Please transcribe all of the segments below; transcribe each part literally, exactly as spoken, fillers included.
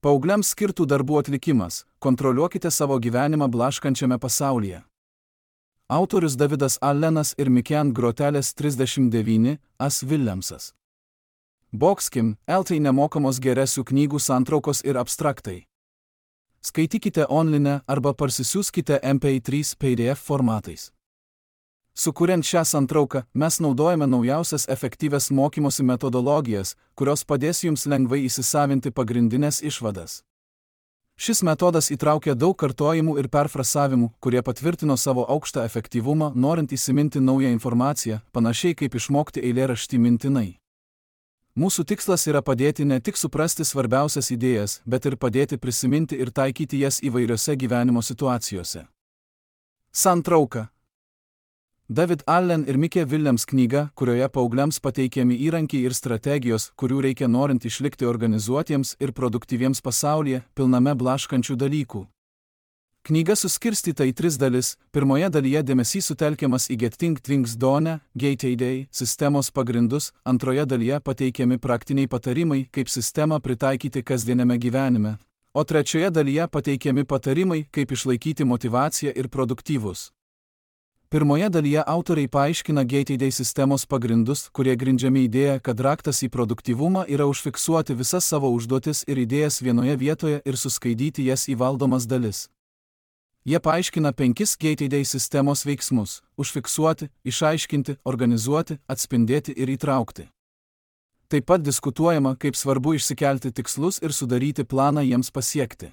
Paaugliams skirtų darbų atlikimas. Kontroliuokite savo gyvenimą blaškančiame pasaulyje. Autorius Davidas Allenas ir Miken Grotelės trisdešimt devyni, As Williamsas. Boxkim, L T nemokamos geresių knygų santraukos ir abstraktai. Skaitykite online arba parsisiųskite M P trys P D F formatais. Sukuriant šią santrauką, mes naudojame naujausias efektyvias mokymosi metodologijas, kurios padės jums lengvai įsisavinti pagrindinės išvadas. Šis metodas įtraukia daug kartojimų ir perfrasavimų, kurie patvirtino savo aukštą efektyvumą, norint įsiminti naują informaciją, panašiai kaip išmokti eilėraštį mintinai. Mūsų tikslas yra padėti ne tik suprasti svarbiausias idėjas, bet ir padėti prisiminti ir taikyti jas įvairiose gyvenimo situacijose. Santrauka. David Allen ir Mike Williams knyga, kurioje paaugliams pateikiami įrankiai ir strategijos, kurių reikia norint išlikti organizuotiems ir produktyviems pasaulyje, pilname blaškančių dalykų. Knyga suskirstyta į tris dalis. Pirmoje dalyje dėmesys sutelkiamas į Getting Things Done, G T D, sistemos pagrindus, antroje dalyje pateikiami praktiniai patarimai, kaip sistemą pritaikyti kasdieniame gyvenime, o trečioje dalyje pateikiami patarimai, kaip išlaikyti motyvaciją ir produktyvus. Pirmoje dalyje autoriai paaiškina G T D sistemos pagrindus, kurie grindžiami idėja, kad raktas į produktyvumą yra užfiksuoti visas savo užduotis ir idėjas vienoje vietoje ir suskaidyti jas į valdomas dalis. Jie paaiškina penkis G T D sistemos veiksmus – užfiksuoti, išaiškinti, organizuoti, atspindėti ir įtraukti. Taip pat diskutuojama, kaip svarbu išsikelti tikslus ir sudaryti planą jiems pasiekti.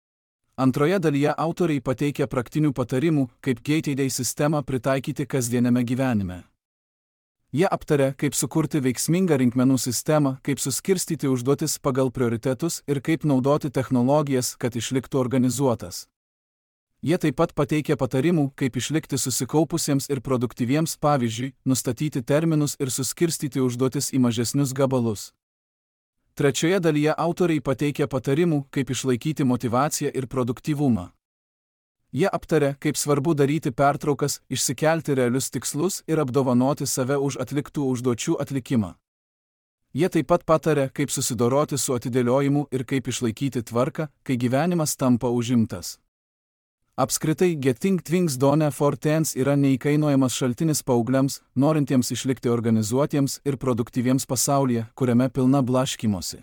Antroje dalyje autoriai pateikia praktinių patarimų, kaip G T D sistemą pritaikyti kasdieniame gyvenime. Jie aptaria, kaip sukurti veiksmingą rinkmenų sistemą, kaip suskirstyti užduotis pagal prioritetus ir kaip naudoti technologijas, kad išliktų organizuotas. Jie taip pat pateikia patarimų, kaip išlikti susikaupusiems ir produktyviems, pavyzdžiui, nustatyti terminus ir suskirstyti užduotis į mažesnius gabalus. Trečioje dalyje autoriai pateikia patarimų, kaip išlaikyti motyvaciją ir produktyvumą. Jie aptaria, kaip svarbu daryti pertraukas, išsikelti realius tikslus ir apdovanoti save už atliktų užduočių atlikimą. Jie taip pat pataria, kaip susidoroti su atidėliojimu ir kaip išlaikyti tvarką, kai gyvenimas tampa užimtas. Apskritai, Getting Things Done for Teens yra neįkainojamas šaltinis paaugliams, norintiems išlikti organizuotiems ir produktyviems pasaulyje, kuriame pilna blaškymosi.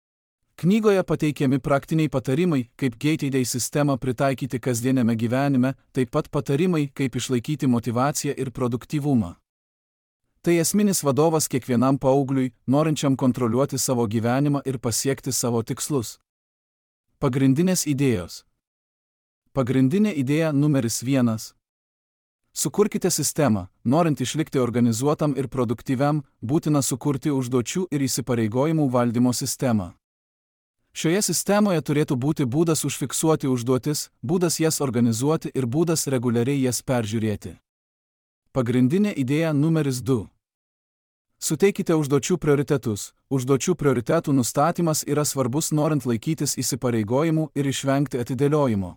Knygoje pateikiami praktiniai patarimai, kaip G T D sistemą pritaikyti kasdieniame gyvenime, taip pat patarimai, kaip išlaikyti motyvaciją ir produktyvumą. Tai esminis vadovas kiekvienam paaugliui, norinčiam kontroliuoti savo gyvenimą ir pasiekti savo tikslus. Pagrindinės idėjos. Pagrindinė idėja numeris vienas. Sukurkite sistemą. Norint išlikti organizuotam ir produktyviam, būtina sukurti užduočių ir įsipareigojimų valdymo sistemą. Šioje sistemoje turėtų būti būdas užfiksuoti užduotis, būdas jas organizuoti ir būdas reguliariai jas peržiūrėti. Pagrindinė idėja numeris du. Suteikite užduočių prioritetus. Užduočių prioritetų nustatymas yra svarbus norint laikytis įsipareigojimų ir išvengti atidėliojimo.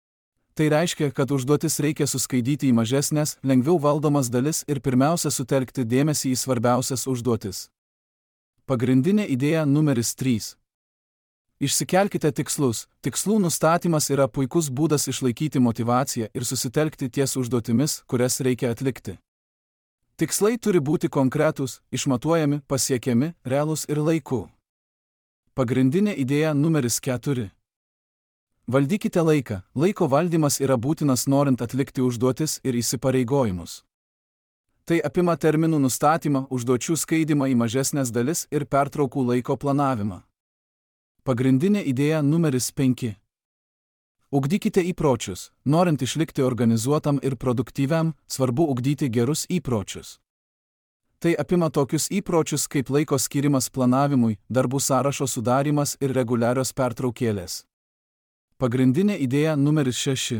Tai reiškia, kad užduotis reikia suskaidyti į mažesnės, lengviau valdomas dalis ir pirmiausia sutelkti dėmesį į svarbiausias užduotis. Pagrindinė idėja numeris trys. Išsikelkite tikslus. Tikslų nustatymas yra puikus būdas išlaikyti motyvaciją ir susitelkti ties užduotimis, kurias reikia atlikti. Tikslai turi būti konkretūs, išmatuojami, pasiekiami, realūs ir laiku. Pagrindinė idėja numeris keturi. Valdykite laiką. Laiko valdymas yra būtinas norint atlikti užduotis ir įsipareigojimus. Tai apima terminų nustatymą, užduočių skaidymą į mažesnės dalis ir pertraukų laiko planavimą. Pagrindinė idėja numeris penki. Ugdykite įpročius. Norint išlikti organizuotam ir produktyviam, svarbu ugdyti gerus įpročius. Tai apima tokius įpročius kaip laiko skirimas planavimui, darbų sąrašo sudarymas ir reguliarios pertraukėlės. Pagrindinė idėja numeris šeši.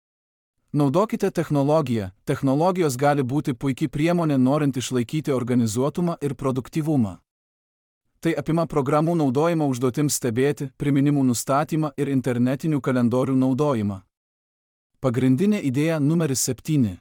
Naudokite technologiją. Technologijos gali būti puikiai priemonė norint išlaikyti organizuotumą ir produktyvumą. Tai apima programų naudojimą užduotims stebėti, priminimų nustatymą ir internetinių kalendorių naudojimą. Pagrindinė idėja numeris septyni.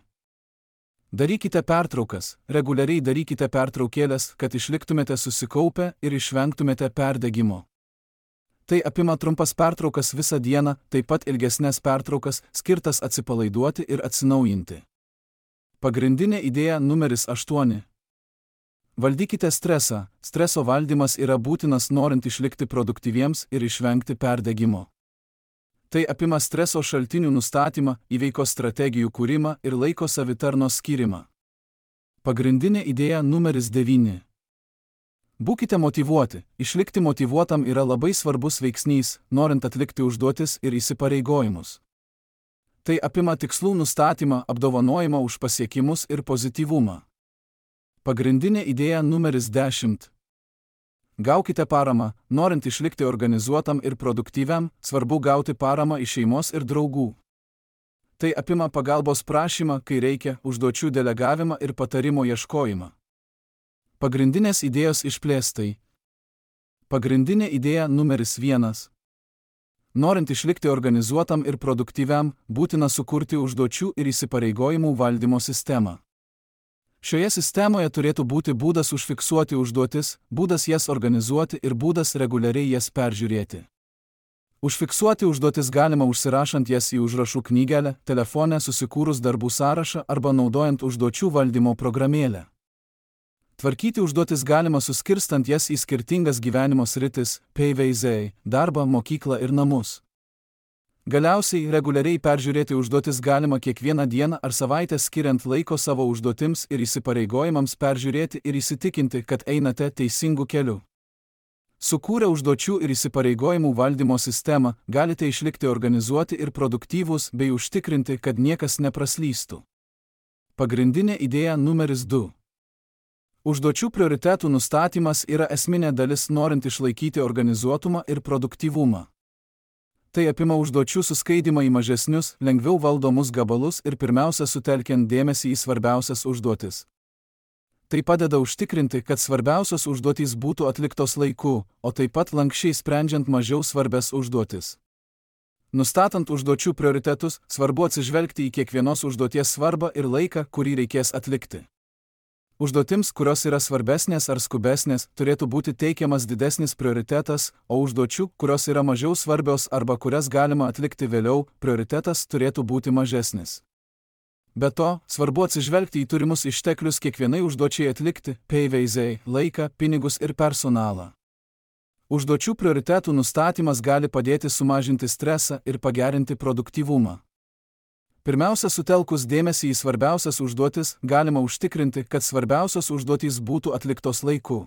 Darykite pertraukas. Reguliariai darykite pertraukėlės, kad išliktumėte susikaupę ir išvengtumėte perdegimo. Tai apima trumpas pertraukas visą dieną, taip pat ilgesnės pertraukas, skirtas atsipalaiduoti ir atsinaujinti. Pagrindinė idėja numeris aštuoni. Valdykite stresą. Streso valdymas yra būtinas norint išlikti produktyviems ir išvengti perdegimo. Tai apima streso šaltinių nustatymą, įveikos strategijų kūrimą ir laiko savitarnos skyrimą. Pagrindinė idėja numeris devyni. Būkite motyvuoti. Išlikti motyvuotam yra labai svarbus veiksnys, norint atlikti užduotis ir įsipareigojimus. Tai apima tikslų nustatymą, apdovanojimą už pasiekimus ir pozityvumą. Pagrindinė idėja numeris dešimt. Gaukite paramą. Norint išlikti organizuotam ir produktyviam, svarbu gauti paramą iš šeimos ir draugų. Tai apima pagalbos prašymą, kai reikia, užduočių delegavimą ir patarimo ieškojimą. Pagrindinės idėjos išplėstai. Pagrindinė idėja numeris vienas. Norint išlikti organizuotam ir produktyviam, būtina sukurti užduočių ir įsipareigojimų valdymo sistemą. Šioje sistemoje turėtų būti būdas užfiksuoti užduotis, būdas jas organizuoti ir būdas reguliariai jas peržiūrėti. Užfiksuoti užduotis galima užsirašant jas į užrašų knygelę, telefone susikūrus darbų sąrašą arba naudojant užduočių valdymo programėlę. Tvarkyti užduotis galima suskirstant jas į skirtingas gyvenimo sritis, pavyzdžiui, darbą, mokyklą ir namus. Galiausiai, reguliariai peržiūrėti užduotis galima kiekvieną dieną ar savaitę skiriant laiko savo užduotims ir įsipareigojimams peržiūrėti ir įsitikinti, kad einate teisingu keliu. Sukūrę užduočių ir įsipareigojimų valdymo sistemą, galite išlikti organizuoti ir produktyvūs bei užtikrinti, kad niekas nepraslystų. Pagrindinė idėja numeris du. Užduočių prioritetų nustatymas yra esminė dalis norint išlaikyti organizuotumą ir produktyvumą. Tai apima užduočių suskaidymą į mažesnius, lengviau valdomus gabalus ir pirmiausia sutelkiant dėmesį į svarbiausias užduotis. Tai padeda užtikrinti, kad svarbiausios užduotys būtų atliktos laiku, o taip pat lankščiai sprendžiant mažiau svarbias užduotis. Nustatant užduočių prioritetus, svarbu atsižvelgti į kiekvienos užduoties svarbą ir laiką, kurį reikės atlikti. Užduotims, kurios yra svarbesnės ar skubesnės, turėtų būti teikiamas didesnis prioritetas, o užduočių, kurios yra mažiau svarbios arba kurias galima atlikti vėliau, prioritetas turėtų būti mažesnis. Be to, svarbu atsižvelgti į turimus išteklius kiekvienai užduočiai atlikti, pavyzdžiui, laiką, pinigus ir personalą. Užduočių prioritetų nustatymas gali padėti sumažinti stresą ir pagerinti produktyvumą. Pirmiausia, sutelkus dėmesį į svarbiausias užduotis, galima užtikrinti, kad svarbiausios užduotys būtų atliktos laiku.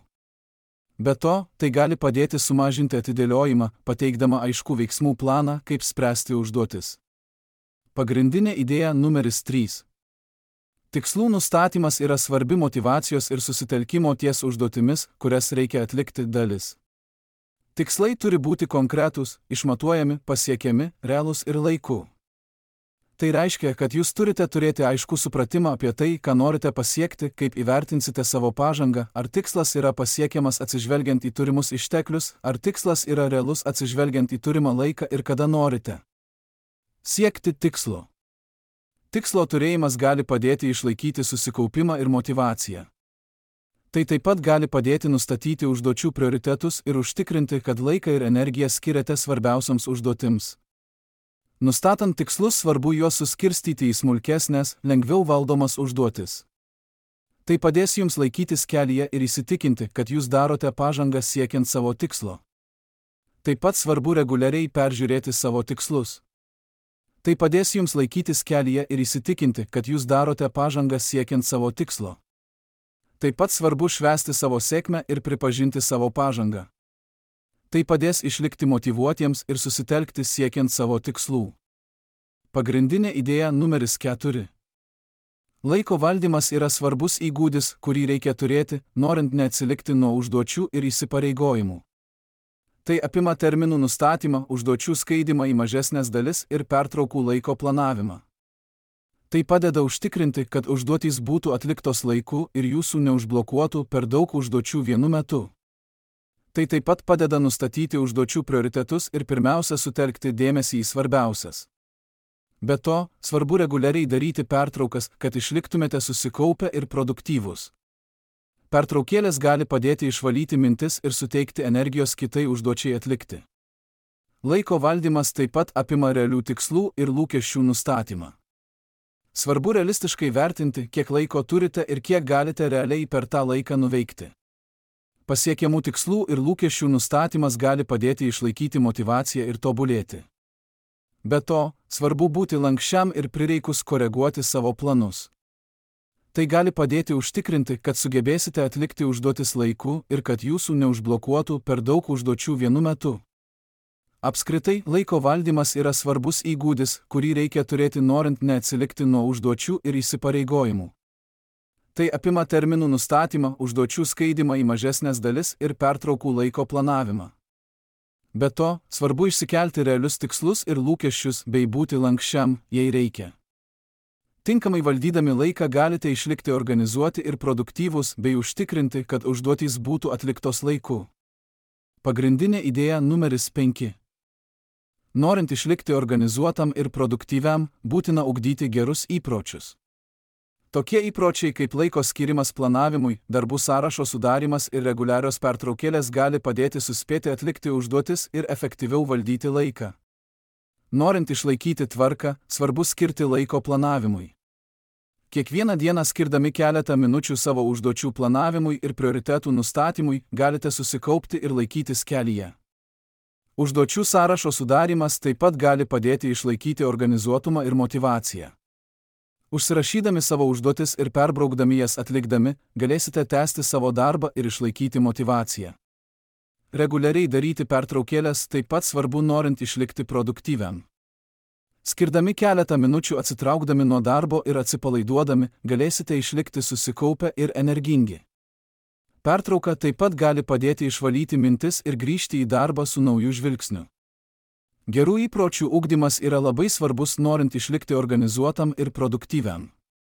Be to, tai gali padėti sumažinti atidėliojimą, pateikdama aiškų veiksmų planą, kaip spręsti užduotis. Pagrindinė idėja numeris trys. Tikslų nustatymas yra svarbi motyvacijos ir susitelkimo ties užduotimis, kurias reikia atlikti dalis. Tikslai turi būti konkretūs, išmatuojami, pasiekiami, realūs ir laiku. Tai reiškia, kad jūs turite turėti aiškų supratimą apie tai, ką norite pasiekti, kaip įvertinsite savo pažangą, ar tikslas yra pasiekiamas atsižvelgiant į turimus išteklius, ar tikslas yra realus atsižvelgiant į turimą laiką ir kada norite siekti tikslo. Tikslo turėjimas gali padėti išlaikyti susikaupimą ir motyvaciją. Tai taip pat gali padėti nustatyti užduočių prioritetus ir užtikrinti, kad laiką ir energiją skiriate svarbiausiams užduotims. Nustatant tikslus, svarbu juos suskirstyti į smulkesnės, lengviau valdomas užduotis. Tai padės jums laikytis kelyje ir įsitikinti, kad jūs darote pažangą siekiant savo tikslo. Taip pat svarbu reguliariai peržiūrėti savo tikslus. Tai padės jums laikytis kelyje ir įsitikinti, kad jūs darote pažangą siekiant savo tikslo. Taip pat svarbu švęsti savo sėkmę ir pripažinti savo pažangą. Tai padės išlikti motyvuotiems ir susitelkti siekiant savo tikslų. Pagrindinė idėja numeris keturi. Laiko valdymas yra svarbus įgūdis, kurį reikia turėti, norint neatsilikti nuo užduočių ir įsipareigojimų. Tai apima terminų nustatymą, užduočių skaidymą į mažesnės dalis ir pertraukų laiko planavimą. Tai padeda užtikrinti, kad užduotys būtų atliktos laiku ir jūsų neužblokuotų per daug užduočių vienu metu. Tai taip pat padeda nustatyti užduočių prioritetus ir pirmiausia sutelkti dėmesį į svarbiausias. Be to, svarbu reguliariai daryti pertraukas, kad išliktumėte susikaupę ir produktyvūs. Pertraukėlės gali padėti išvalyti mintis ir suteikti energijos kitai užduočiai atlikti. Laiko valdymas taip pat apima realių tikslų ir lūkesčių nustatymą. Svarbu realistiškai vertinti, kiek laiko turite ir kiek galite realiai per tą laiką nuveikti. Pasiekiamų tikslų ir lūkesčių nustatymas gali padėti išlaikyti motyvaciją ir tobulėti. Be to, svarbu būti lankščiam ir prireikus koreguoti savo planus. Tai gali padėti užtikrinti, kad sugebėsite atlikti užduotis laiku ir kad jūsų neužblokuotų per daug užduočių vienu metu. Apskritai, laiko valdymas yra svarbus įgūdis, kurį reikia turėti norint neatsilikti nuo užduočių ir įsipareigojimų. Tai apima terminų nustatymą, užduočių skaidymą į mažesnės dalis ir pertraukų laiko planavimą. Be to, svarbu išsikelti realius tikslus ir lūkesčius bei būti lankščiam, jei reikia. Tinkamai valdydami laiką galite išlikti organizuoti ir produktyvūs bei užtikrinti, kad užduotys būtų atliktos laiku. Pagrindinė idėja numeris penki. Norint išlikti organizuotam ir produktyviam, būtina ugdyti gerus įpročius. Tokie įpročiai kaip laiko skirimas planavimui, darbų sąrašo sudarimas ir reguliarios pertraukėlės gali padėti suspėti atlikti užduotis ir efektyviau valdyti laiką. Norint išlaikyti tvarką, svarbu skirti laiko planavimui. Kiekvieną dieną skirdami keletą minučių savo užduočių planavimui ir prioritetų nustatymui, galite susikaupti ir laikytis kelyje. Užduočių sąrašo sudarimas taip pat gali padėti išlaikyti organizuotumą ir motyvaciją. Užsirašydami savo užduotis ir perbraukdami jas atlikdami, galėsite tęsti savo darbą ir išlaikyti motyvaciją. Reguliariai daryti pertraukėlės taip pat svarbu norint išlikti produktyviam. Skirdami keletą minučių atsitraukdami nuo darbo ir atsipalaiduodami, galėsite išlikti susikaupę ir energingi. Pertrauka taip pat gali padėti išvalyti mintis ir grįžti į darbą su nauju žvilgsniu. Gerų įpročių ugdymas yra labai svarbus norint išlikti organizuotam ir produktyviam.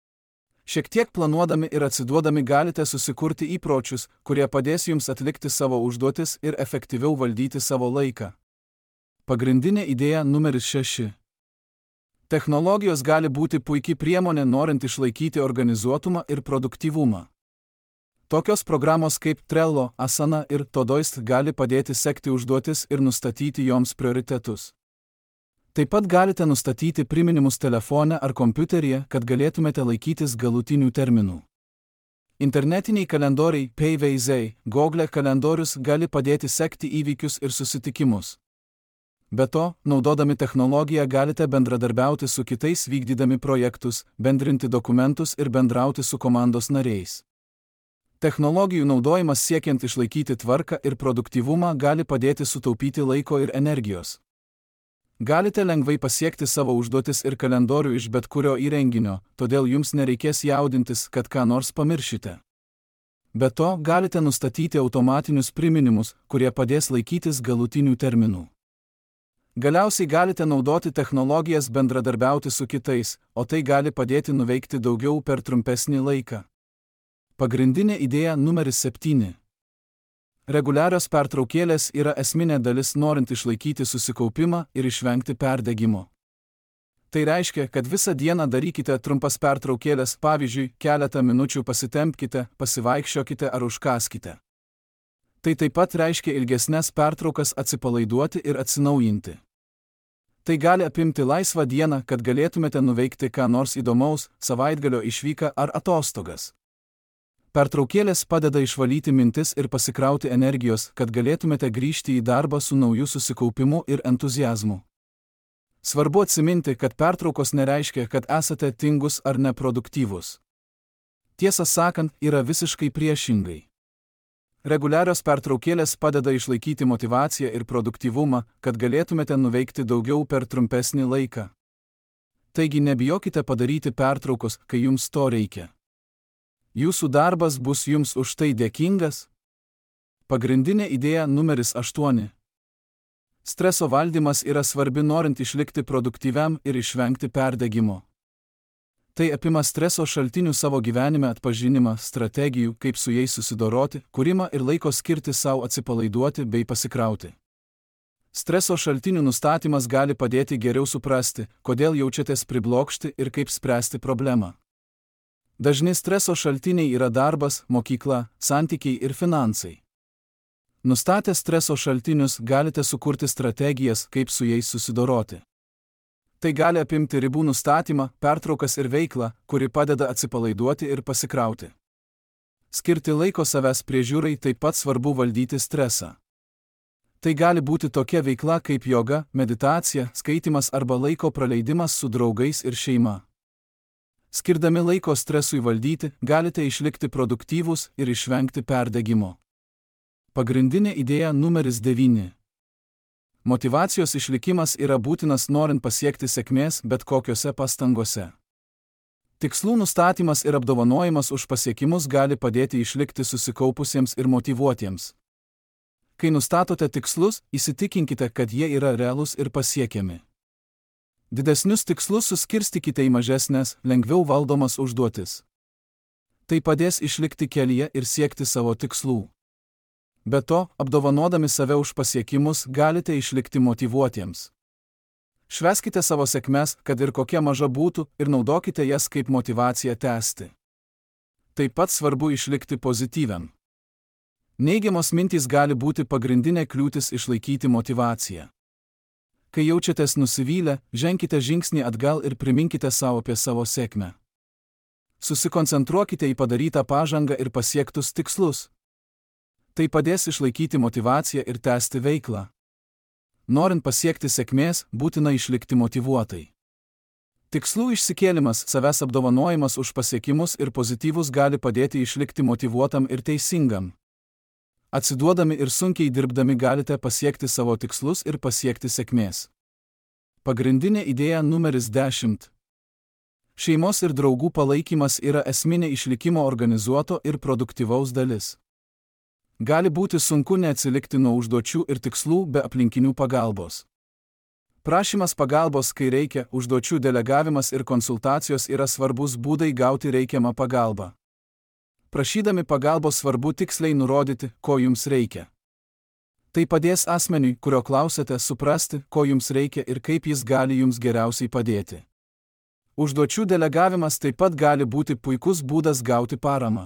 Šiek tiek planuodami ir atsiduodami galite susikurti įpročius, kurie padės jums atlikti savo užduotis ir efektyviau valdyti savo laiką. Pagrindinė idėja numeris šeši. Technologijos gali būti puikiai priemonė norint išlaikyti organizuotumą ir produktyvumą. Tokios programos kaip Trello, Asana ir Todoist gali padėti sekti užduotis ir nustatyti joms prioritetus. Taip pat galite nustatyti priminimus telefone ar kompiuteryje, kad galėtumėte laikytis galutinių terminų. Internetiniai kalendoriai Paveizai, Google kalendorius gali padėti sekti įvykius ir susitikimus. Be to, naudodami technologiją galite bendradarbiauti su kitais vykdydami projektus, bendrinti dokumentus ir bendrauti su komandos nariais. Technologijų naudojimas siekiant išlaikyti tvarką ir produktyvumą gali padėti sutaupyti laiko ir energijos. Galite lengvai pasiekti savo užduotis ir kalendorių iš bet kurio įrenginio, todėl jums nereikės jaudintis, kad ką nors pamiršite. Be to, galite nustatyti automatinius priminimus, kurie padės laikytis galutinių terminų. Galiausiai galite naudoti technologijas bendradarbiauti su kitais, o tai gali padėti nuveikti daugiau per trumpesnį laiką. Pagrindinė idėja numeris septyni. Reguliarios pertraukėlės yra esminė dalis norint išlaikyti susikaupimą ir išvengti perdegimo. Tai reiškia, kad visą dieną darykite trumpas pertraukėlės, pavyzdžiui, keletą minučių pasitempkite, pasivaikščiokite ar užkąskite. Tai taip pat reiškia ilgesnes pertraukas atsipalaiduoti ir atsinaujinti. Tai gali apimti laisvą dieną, kad galėtumėte nuveikti ką nors įdomaus, savaitgalio išvyką ar atostogas. Pertraukėlės padeda išvalyti mintis ir pasikrauti energijos, kad galėtumėte grįžti į darbą su nauju susikaupimu ir entuziazmu. Svarbu atsiminti, kad pertraukos nereiškia, kad esate tingus ar neproduktyvus. Tiesą sakant, yra visiškai priešingai. Reguliarios pertraukėlės padeda išlaikyti motyvaciją ir produktyvumą, kad galėtumėte nuveikti daugiau per trumpesnį laiką. Taigi nebijokite padaryti pertraukos, kai jums to reikia. Jūsų darbas bus jums už tai dėkingas. Pagrindinė idėja numeris aštuoni. Streso valdymas yra svarbi norint išlikti produktyviam ir išvengti perdegimo. Tai apima streso šaltinių savo gyvenime atpažinimą, strategijų, kaip su jais susidoroti, kūrimą ir laiko skirti savo atsipalaiduoti bei pasikrauti. Streso šaltinių nustatymas gali padėti geriau suprasti, kodėl jaučiatės priblokšti ir kaip spręsti problemą. Dažni streso šaltiniai yra darbas, mokykla, santykiai ir finansai. Nustatę streso šaltinius galite sukurti strategijas, kaip su jais susidoroti. Tai gali apimti ribų nustatymą, pertraukas ir veiklą, kuri padeda atsipalaiduoti ir pasikrauti. Skirti laiko savęs priežiūrai taip pat svarbu valdyti stresą. Tai gali būti tokia veikla kaip joga, meditacija, skaitymas arba laiko praleidimas su draugais ir šeima. Skirdami laiko stresui valdyti, galite išlikti produktyvūs ir išvengti perdegimo. Pagrindinė idėja numeris devyni. Motyvacijos išlikimas yra būtinas norint pasiekti sėkmės bet kokiose pastangose. Tikslų nustatymas ir apdovanojimas už pasiekimus gali padėti išlikti susikaupusiems ir motyvuotiems. Kai nustatote tikslus, įsitikinkite, kad jie yra realūs ir pasiekiami. Didesnius tikslus suskirstykite į mažesnės, lengviau valdomas užduotis. Tai padės išlikti kelyje ir siekti savo tikslų. Be to, apdovanodami save už pasiekimus, galite išlikti motyvuotiems. Švęskite savo sėkmes, kad ir kokia maža būtų, ir naudokite jas kaip motyvaciją tęsti. Taip pat svarbu išlikti pozityviam. Neigiamos mintys gali būti pagrindinė kliūtis išlaikyti motyvaciją. Kai jaučiatės nusivylę, ženkite žingsnį atgal ir priminkite savo apie savo sėkmę. Susikoncentruokite į padarytą pažangą ir pasiektus tikslus. Tai padės išlaikyti motyvaciją ir tęsti veiklą. Norint pasiekti sėkmės, būtina išlikti motyvuotai. Tikslų išsikėlimas, savęs apdovanojimas už pasiekimus ir pozityvus gali padėti išlikti motyvuotam ir teisingam. Atsiduodami ir sunkiai dirbdami galite pasiekti savo tikslus ir pasiekti sėkmės. Pagrindinė idėja numeris dešimt. Šeimos ir draugų palaikymas yra esminė išlikimo organizuoto ir produktyvaus dalis. Gali būti sunku neatsilikti nuo užduočių ir tikslų be aplinkinių pagalbos. Prašymas pagalbos, kai reikia, užduočių delegavimas ir konsultacijos yra svarbus būdai gauti reikiamą pagalbą. Prašydami pagalbos svarbu tiksliai nurodyti, ko jums reikia. Tai padės asmeniui, kurio klausate, suprasti, ko jums reikia ir kaip jis gali jums geriausiai padėti. Užduočių delegavimas taip pat gali būti puikus būdas gauti paramą.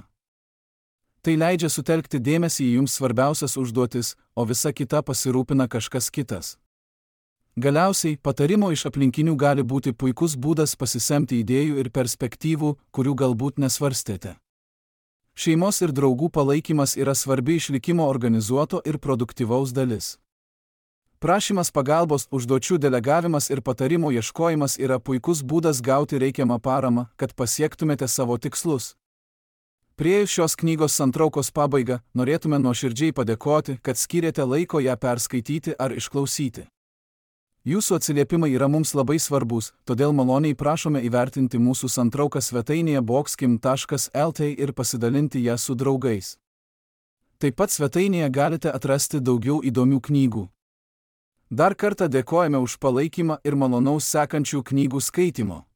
Tai leidžia sutelkti dėmesį į jums svarbiausias užduotis, o visa kita pasirūpina kažkas kitas. Galiausiai, patarimo iš aplinkinių gali būti puikus būdas pasisemti idėjų ir perspektyvų, kurių galbūt nesvarstėte. Šeimos ir draugų palaikymas yra svarbi išlikimo organizuoto ir produktyvaus dalis. Prašymas pagalbos, užduočių delegavimas ir patarimo ieškojimas yra puikus būdas gauti reikiamą paramą, kad pasiektumėte savo tikslus. Priėjus šios knygos santraukos pabaigą, norėtume nuoširdžiai padėkoti, kad skyrėte laiko ją perskaityti ar išklausyti. Jūsų atsiliepimai yra mums labai svarbus, todėl maloniai prašome įvertinti mūsų santrauką svetainėje boxkim taškas lt ir pasidalinti ją su draugais. Taip pat svetainėje galite atrasti daugiau įdomių knygų. Dar kartą dėkojame už palaikymą ir malonaus sekančių knygų skaitymo.